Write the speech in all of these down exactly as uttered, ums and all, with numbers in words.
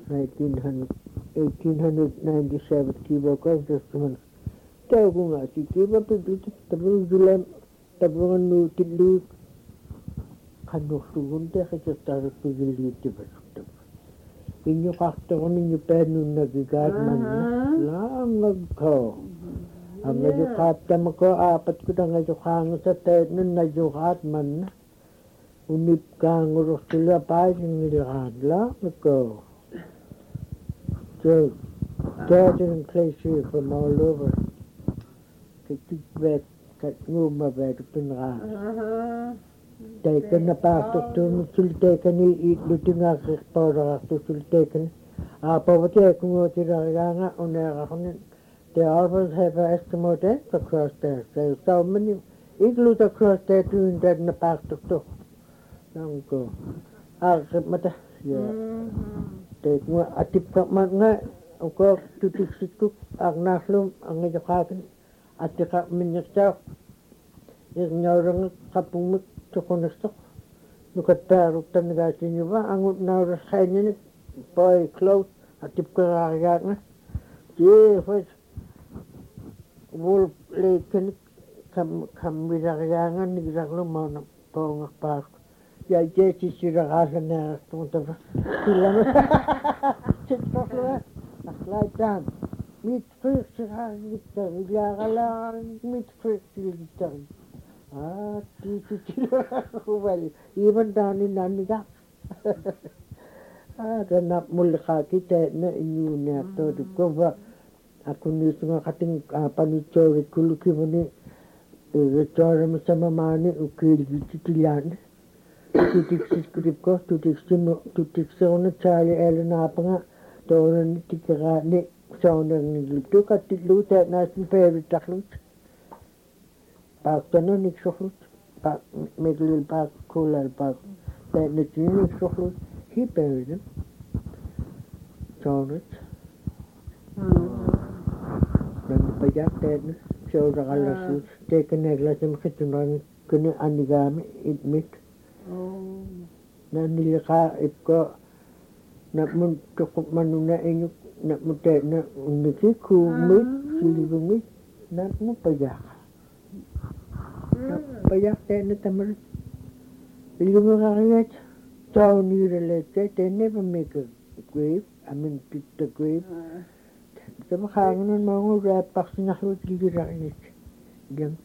eighteen hundred, eighteen ninety-seven kiva kastasman taukunga si kiva pipit tabung zulem tabungan nu tilu kanuksugun te kachastar pugili tibat inyo kaktoon inyo penun nagigat man lang nagko ang najukat tama ko apat ko na najukat sa tet nun najukat man unip kang urus sila pa yung nilakad lang nagko so gathering place here from all over katikbet katnguma bet pinaka taken na pasok to sultaken i lutinga para to sultaken a pavate kumo tiranga onera honen they always have an estimate across there so so many igloos across there doing that na pasok to nangko a mata ya te mo atip ka mga ko tutik-situk ang naslum ang ngajakan at ka minyakta yung nyorang kapumut tukonostok nukat pero tanaga sinyo ba ang nora kanya ni boy close atip ka kaya nga ye first wolf lake kam kam biragangan ni gaglo mo na pong park ya je si sira na tunta sila na Like that, mit first gitar, gala mit first gitar. Ah, titu titu well, even down in Naniga. Ah, then up mulka kita na inyo na to to cover. Ako ni sunga kating panito rekuluki mani. Retora masama mani ukil gitilan. Tutik script ko, tutik sino, tutik sino chali elena pa nga. Toren tikara ni sauner ni lutu katilu ta nasin peri taklut pak tano ni sohlut pak meglil pak kulal pak ta ni ni sohlut hi peri dem saunet dan pajak ta ni saura galas teken eglas em khitunan kene anigami idmit oh nan nilaka ipko na mun cukup manuna inyo na mute na uniki kumit silibumit na mo pajak na pajak tayo na tamar ili mo kakayat tao ni relate they never make a grave I mean pick the grave sa makagangan mga rapak sinakot gilirangit yan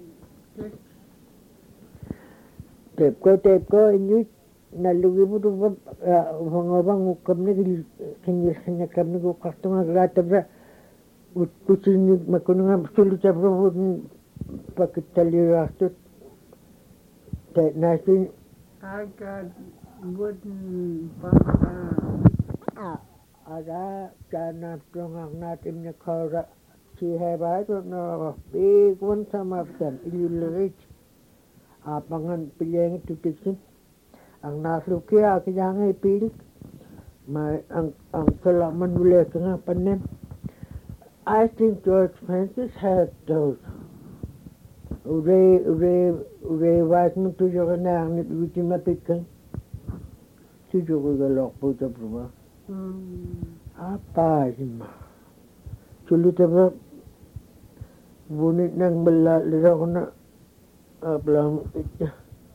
tep ko tep ko inyo nalugi mo to ba bang ukam ni kanya kanya kam ni ko kartunga grata ba utkusin ni makunga sulu ta bro pakitali rasto ta nasin I got wooden baka ada jana tunga natin ni kora she have I don't know big one some of them illiterate apangan pileng tutiksin ang nasluki aki jangan ipil mai ang ang kelaman boleh tengah panen I think George Francis had those ure ure ure was mo tu jo na ang niti mapikan tu jo ko galok po ta proba apa sima sulit apa bunit nang bela lera kona ablang itu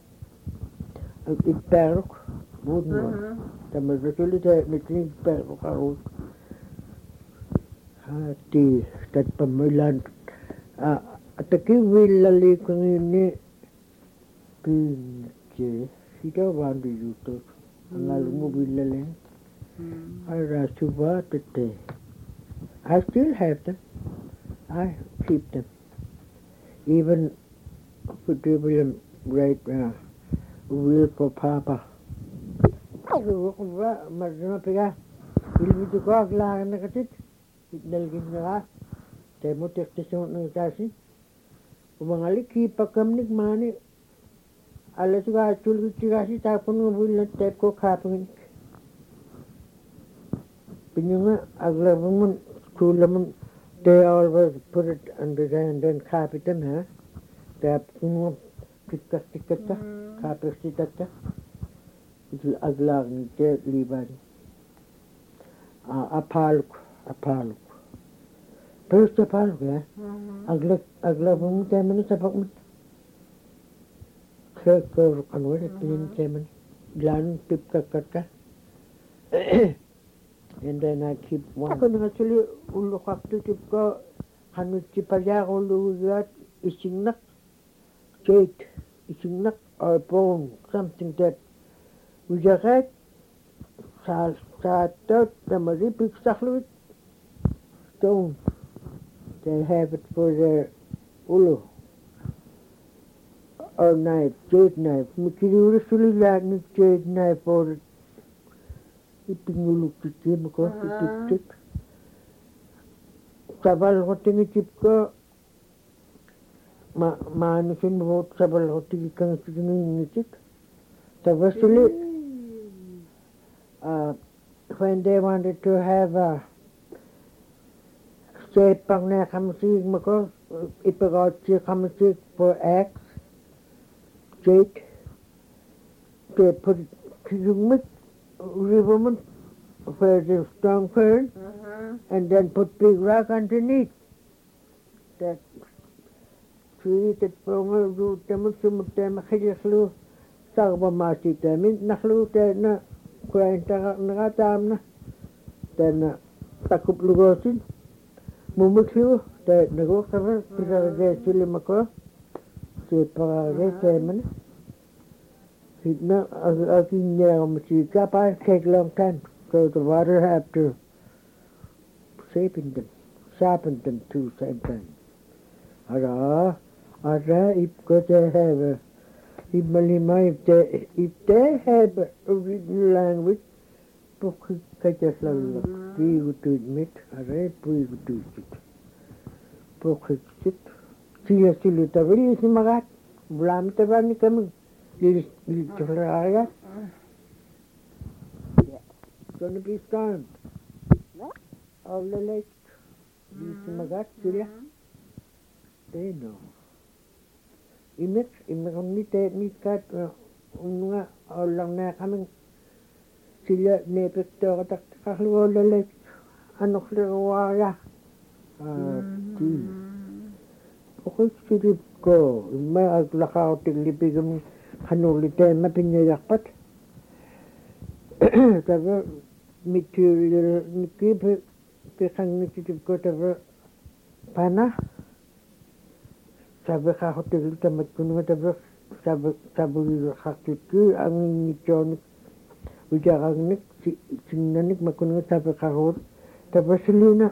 iperok budno tamar sulit ay nitring iperok arot hati tat pamilan ataki willali kung ini pinche sida bandu yuto angalumu willali I rasuba tete I still have them I keep them even put them right now will for papa ako ba marna pega ilmu ko agla na katit dalgin na temo tektisyon ng kasi umangalik ipagkamnik mani alas ga tulgit kasi tapon ng bulan tep ko kapin pinyunga agla mun kulaman they always put it under there and then copy them ha tap kung tikat tikat ka kapis tikat ka itu agla ni te liban apaluk apaluk terus apaluk ya agla agla bung temen sapak mit ke ke kan wala tin temen lan tip kakka and then I keep one ako nga sili ulo kakto tip ko hanut si palya ulo gat isingnak jade isingnak or bone something that we just had sa sa tot the maripik saklut stone they have it for their ulo or knife jade knife mikiri suli la ni jade knife or ipinguluk titim ko tip sabal hoting tip ko ma manusin mo sabal hoting kang sinin nitik tabasuli uh when they wanted to have a shape pang na kamsig mo ko ipagot si kamsig for eggs jade they put kizumit ribbon for the strong fern uh-huh. and then put big rock underneath that tree that promo do temu sum tem khijlu sarba masi temin nakhlu te na kwenta na tam na then takup lugosin mumukhu te nego kara pira ge silimako se para ge temen Now, I think now, music up, I take a long time, so the water have to shapen them, sharpen them too, same time. Ara, ara, if they have a, if if they, if they have a written language, book kajas lalla, we would admit, ara, we would do it. Book it, see a silly, the very smagat, blam the running coming. It's gonna be storm. All the lake. These magat sila. They know. Imik, imik ni te ni kat unga orang na kami sila nepek to katak kaklu all the lake. Anok lewa ya. Ah, ti. Okay, sirip ko. May aglakaw tiglipigam. Hanulite mapinayakpat tava material niki pekang niki ko tava pana sabe ka hotel tamat kuno tava sabe sabe hakiki ang nichon ujarang nik sinnanik makuno sabe ka hor tava silina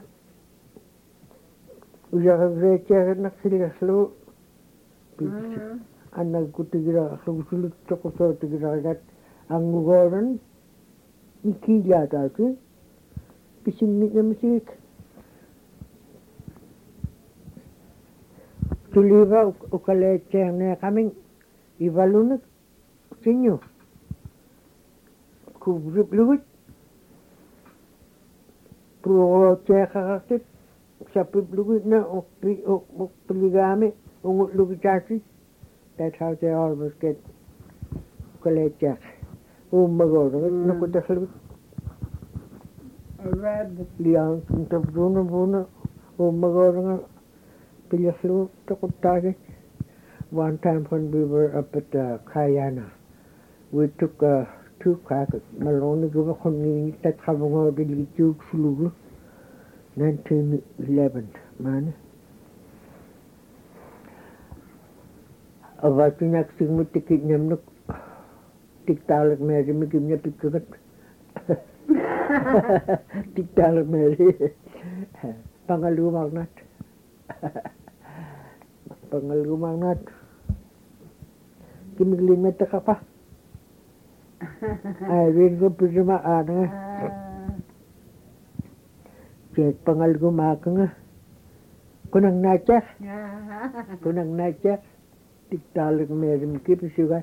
ujarang recha nak silaslo anak kutigira sulit cokoso tigira gat angugoran ikila tati pising ni musik tuliva ukale cherne kaming ivalunuk sinyo kubrip luwit pro chekakit sapip luwit na okpi okpiligame ungut luwit tati. That's how they always get collected. Oh my God! No good to sleep. Red. Liang, into Bruno Bruno. Oh my God! Pillar flew to target. One time when we were up at uh, Kayana, we took uh, two crackers. Malone gave a honey that have a really huge flu. nineteen eleven, man. Avat nak singmut tikit nyamnuk tiktalak meri mikimnya pikukat tiktalak meri pangalu magnat pangalu magnat kimigling meta kapa ay rin ko pijama ana cek pangalu makanga kunang nacha kunang nacha tiktalak merim kipisugat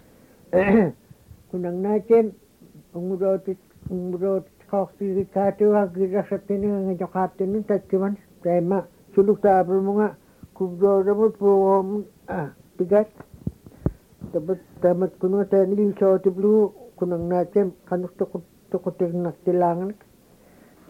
kunang nachen umurot umurot koksi katu agira satini ngajokatin tatkiman tema suluk tabel mga kubro ramut po ah pigat tabat tamat kuno tani so tiblu kunang nachen kanuk tokot tokot nak tilangan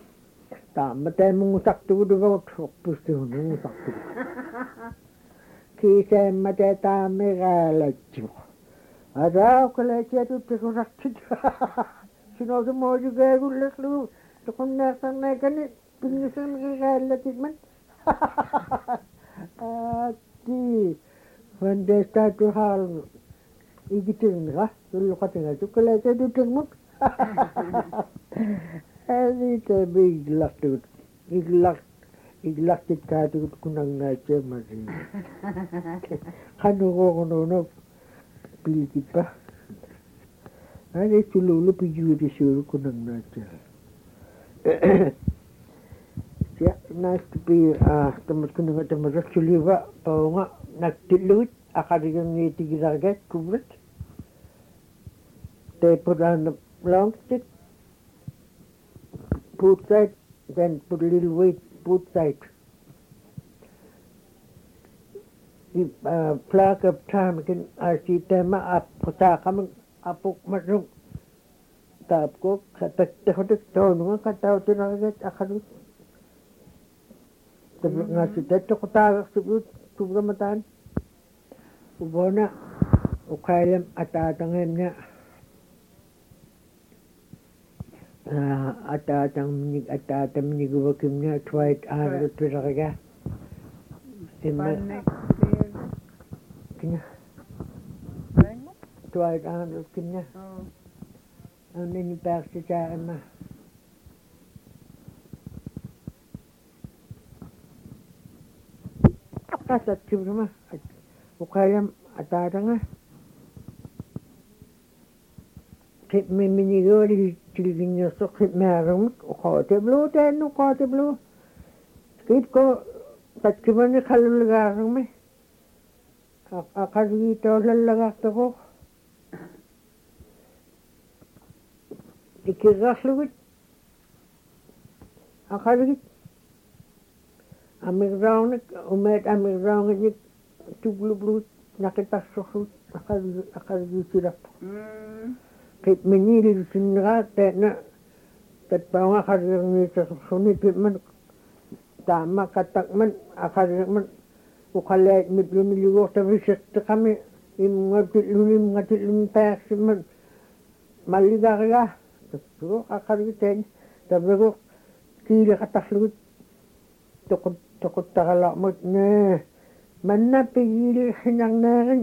taamma taamungusartugutugagut sorpustuunungusartugut kiisaamma taammeraalatsuq araaqalaatiatuttiqusartit sinosumoojugaagullerlugu toqunnaartarnaakani pingiserneraallatikman aatti vandeestaatuhaalgu igitirnera tulluqatinga tukkalaatiatuttirmut Äänitä viilastuut. Viilast. Viilastikkaatut kunangaatsemasi. Kanurokonono pilkipä. Ääni tululu pijuudisuuru kunangaatsemasi. Ja näistä pii ah tamat kunangaatsemasi suliva paunga naktiluut akarigan niitikisargat kubrat. Teepodan longstick. Both sides, then put a little weight both sides. The uh, flag of time can I see them up, Potakaman, Apok Masuk, Tapko, Katak, Tone, cut out in a Akadu. The Nasitet Kotara to Ramatan, Ubona, Ukailam, Atatangamia. Atatang minig atatam miniguwakimnya twait arut piraga. Imma kinya. Twait arut kinya. Ang ninipak sa imma. Kasat kibuma. Ukayam atatanga. Kip me minigori tilginya so kip merum uqate blu ten uqate blu kip ko tatkibani khalulgaarung me aqargi tolallagaartoqo ikirrarlugit aqargit amirraunik umet amirraungit tuglu blu nakitassuhut aqargi aqargi silap Kip menili sinra tena tatpaunga karirni sasuni pitman tama katakman akarirman ukalet mitluni ligo tabisit kami imngatit lunim ngatit lunim persiman maligaria tatro akariten tabigo kili kataslut tokot tokot tagalakmot ne manna pigili hinang narin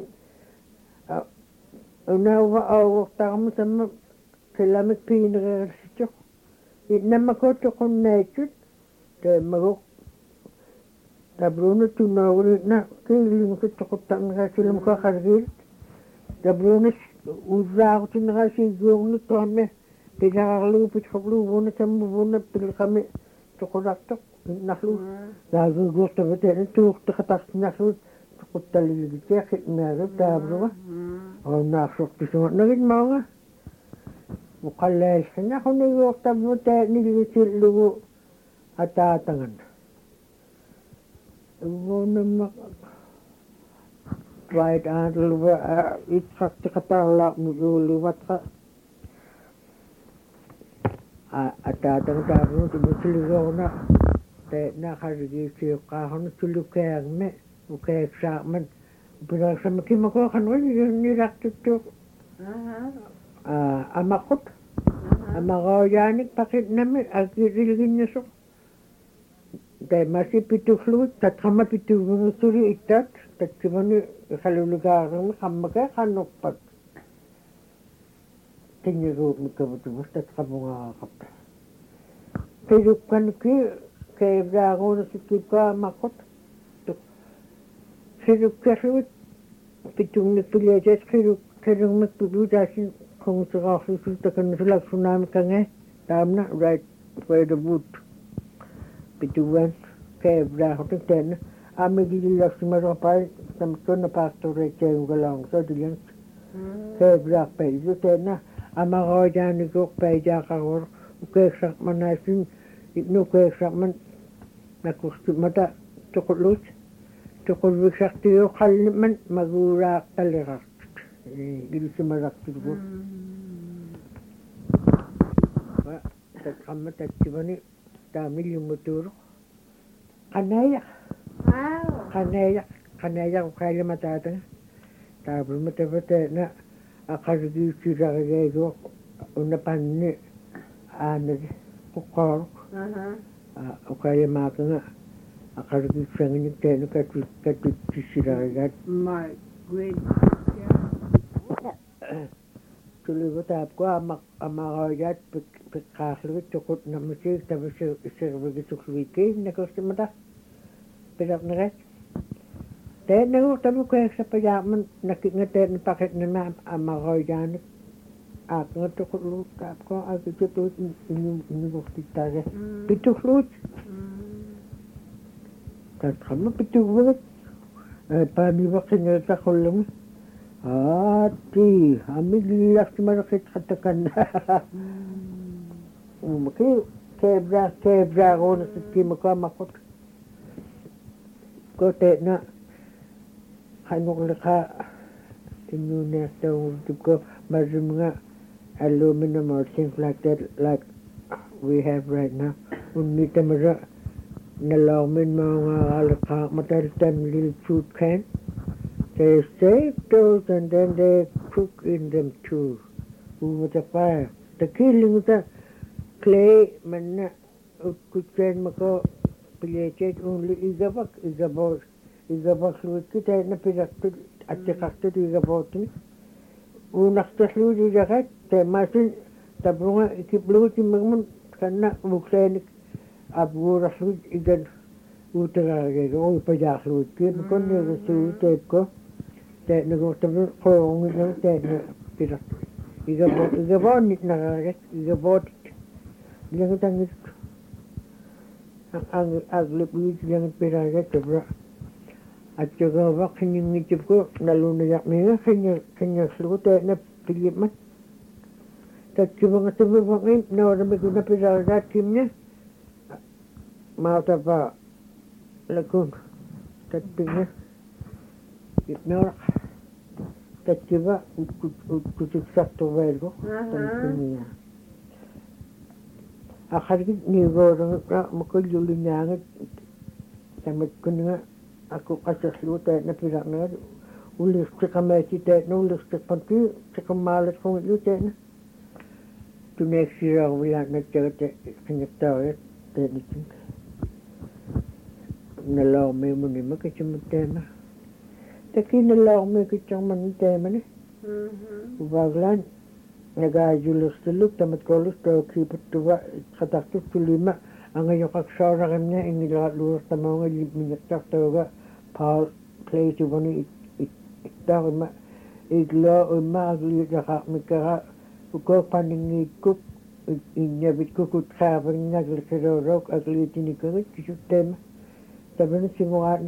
Unawa awak tamu sama kelamat pindah situ. Nama kau tu kon naik, tu mahu. Dabrono tu nawar na kailing tu takut tak nak film kau kerja. Dabrono uzak tu nak sigong ni tu ame. Tidak lalu pun sebelu bona sama bona pilih kami takut tak nak lu. Lalu gua tu betul tu terkatas nak lu takut tali dia kit merah dabrono. Oh, nasok tu semua nagit mga. Mukalay na ako niyok tabi te nilisil lugo at atangan. Ugo na mak. Right and luwa itsak ti katala mo luwat ka. At atangan tabi mo tumusil lugo na. Te nakarigisi ka ako sulukayang me. Ukay sa man. Bila sama kima ko kan wali ni rakit tu amakut amagayanik pakit namin agirilgin niya so dahil masih pitu fluid tat kama pitu suri itat tat kima ni kalulugarang kamaga kanokpat tiniro mikabutumus tat kamunga kapta pirukan ki kaya brago na sikipa amakut Keruk kerut, pitung ni pilihan keruk keruk mak pilu jasin kong serah susu tekan sulak sunam kange, tamna right by the boot. Pituan kebra hotel ten, ame gili laksima ropai samson na pastor receng galang so dilan kebra pe itu ten, ama rojan ni kok pe jakar, ukek manasin, ibnu ukek man, nak usut mata cukup lus. Tukul bisakti yo kaliman magurak talirak. Gili sumarak tugo. Ba, tak kama tak tibani taamili muturu qanaya qanaya qanaya qailama taata taabulma tavatena aqargiichirarigeego unapanni aanagi qoqoru uqailamaaqanga aqargiitsangini teenu katu katuttisirarigaat my great tuligo taapko ama amaqaajat piqqaarlugit tuqut namisiik tavisi isirvigisuqluikii nakostimata pilaqnerat teennaguu tamukeeksapajaaman nakinga teen paketnama amaqaajaanik aaqnga tuqutluut taapko akitutut inugurtittaage pituqluut tatqama pituqluut paaniwaqingeetaqullugu Ati, kami lilas malakit katakan. Maki kebra kebra ko na sa maka makot. Ko te na kanok laka tinuna sa utip ko marum nga aluminum or things like that like we have right now. Unita mara nalamin mga alaka matalitan little fruit can. They save those and then they cook in them too over the fire. The killing the clay manna utkuchen mako pilechet only igabak igabot igabak luit kita na piraktu atikaktu igabot ni unakta luit igakat te masin tabrunga ikipluit magmun kana muksen abura luit igan utara ge o pajak luit kin kon ne su te ko te nego tabu ko ngi te pirak igabot igabot nit na ge igabot yang tangis ang aglip luit yang pirak tabra atjaga wakni ngi ko naluna yak me kenya kenya slute na pilip tatkiba ngatabu wangi na ora me kuna pirak kimnya mau tapa lagun tatpinya itnor tatkiba utkut sakto velgo tatpinya akhargit nigorang ka makulyulinyangat tamat kunga aku kasasluta na pirak na ulis tikamati te no ulis tikpanti tikamalat kong ilute na tuneksira wala na tiyate kanyaktawa te nitin nalaw me muni makachimutema taki nalaw me kachamantema ni ubaglan nagajulus tuluk tamat kolus to kipatuwa kataktus tulima ang ngayon kaksara kanya ingila lulus tamang minaktak tawaga paul play to one itak ma igla uma agli jaka mikara uko paningit kuk inyabit kukut khabang nagli kirorok agli tinikangit kisutema sabi na simukaan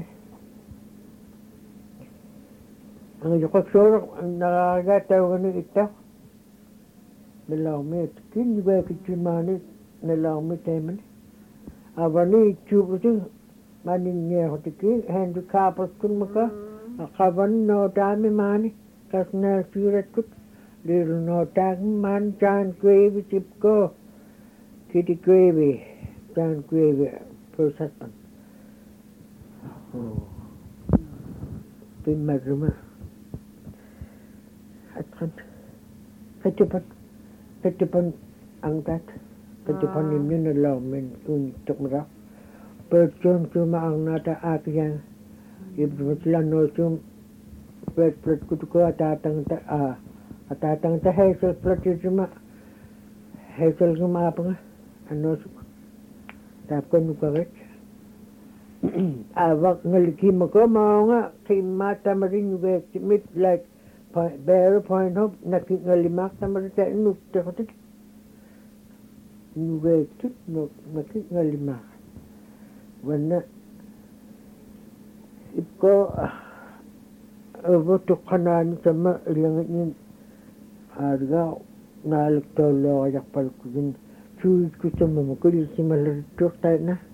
ang ngayon kaksara nakagatawa ng itak nalaw me kin ba kichimani nalaw me temen avani chubutu maning ne hotiki handicap kun maka akavan no dami mani kasna surat kut little no tag man jan gravy tipko kitty gravy jan gravy first husband oh bin madruma atkan katipat katipan angkat katipan nimni nalaw men untuk merah percuma cuma ang nata akyang ibutlan no cum pet pet kutuko atatang ta a atatang ta hazel pet cuma hazel cuma apa nga ano tapkan nukaret awak ngaliki mako mau nga kimata marin yuga timit like bear point hope nakin ngalimak tamar ta nuk te hotik yuga tut no nakin ngalimak wana ipko voto kanan sama ilang ni arga nalik tolo ayak palkudin chuit ko sama makul simal tok ta na